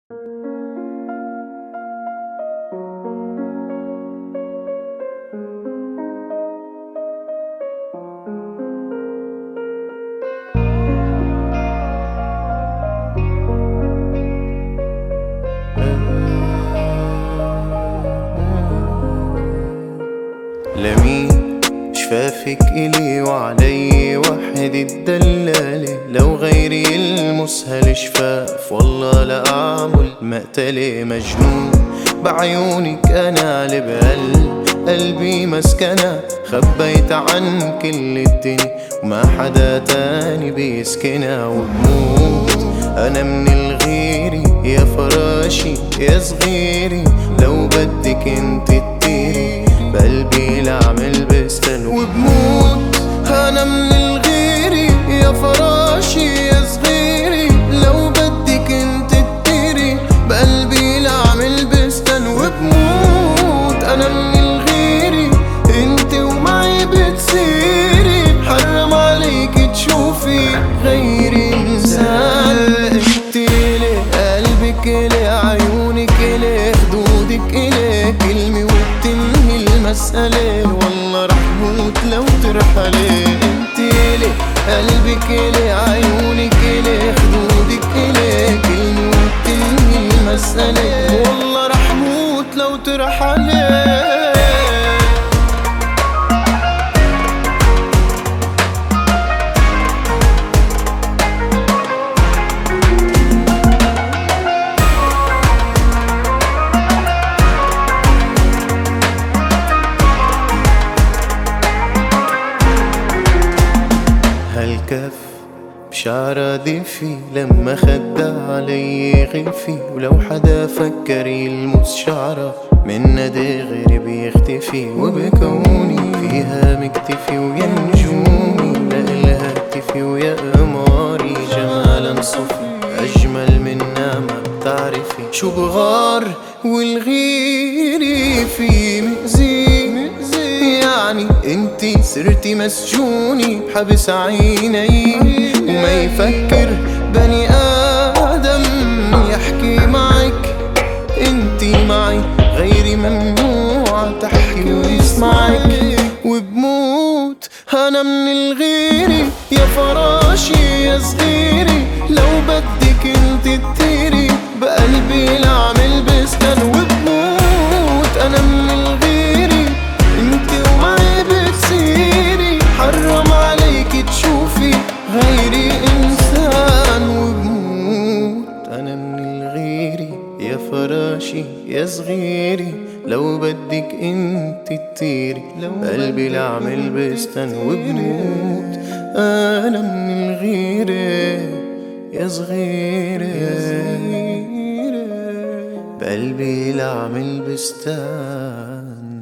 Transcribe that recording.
لمين شفافك إلي وعلي وحد الدلالة، لو غيري يلمسها الشفاف والله لأعمل مقتلة. مجنون بعيونك أنا قلبي مسكنة، خبيت عن كل الدنيا وما حدا تاني بيسكنها. وبموت أنا من الغيري يا فراشي يا صغيري، لو بدك انت تطيري بقلبي لعمل بستان. وبموت أنا من الغيري يا فراشي يا صغيري، لو بدك انت تطيري بقلبي لعمل بستان. وبموت أنا من الغيري انت ومعي بتصيري، حرام عليك تشوفي غيري إنسان. انت إلي قلبك إلي عيونك إلي خدودك إلي كلمة وبتنهي المسألة، والله رح موت لو ترحلي. انت إلي قلبك إلي عيونك إلي خدودك إلي كلمة وبتنهي المسألة، والله رح موت لو ترحلي. هالكف بشعرة دفي لما خدها علي غلفي، ولو حدا فكر يلمس شعرة من دغري بيختفي. وبكوني فيها مكتفي ويا نجومي لإلها اكتفي، ويا قماري جمالا صفي أجمل منا ما بتعرفي. شو بغار والغيري في مأذي يعني انتي صرتي مسجوني بحبس عيني، وما يفكر بني آدم يحكي معك. انتي معي غيري ممنوع تحكي ويسمعك. وبموت أنا من الغيري يا فراشي يا صغيري، لو بدك انتي تطيري بقلبي لعمل بستان. وبموت أنا من الغيري انتي ومعي بتصيري، حرام عليك تشوفي غيري إنسان. وبموت أنا من الغيري يا فراشي يا صغيري، لو بدك انت تطيري قلبي لعمل بستان. وبموت أنا من الغيري يا صغيري بقلبي لعمل بستان.